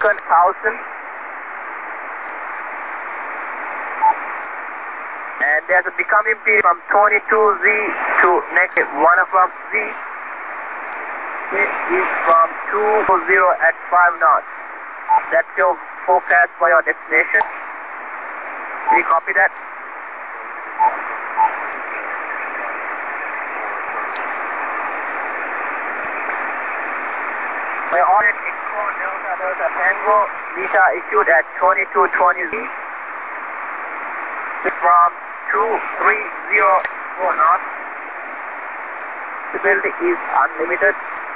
Lincoln 1000. And there's a becoming period from 22Z to next 1 o'clock Z. This is from 20 at 5 knots. That's your forecast for your destination. Can you copy that? My order Echo Delta Delta Tango Beta issued at 2220Z. From 2304 knots. Visibility is unlimited.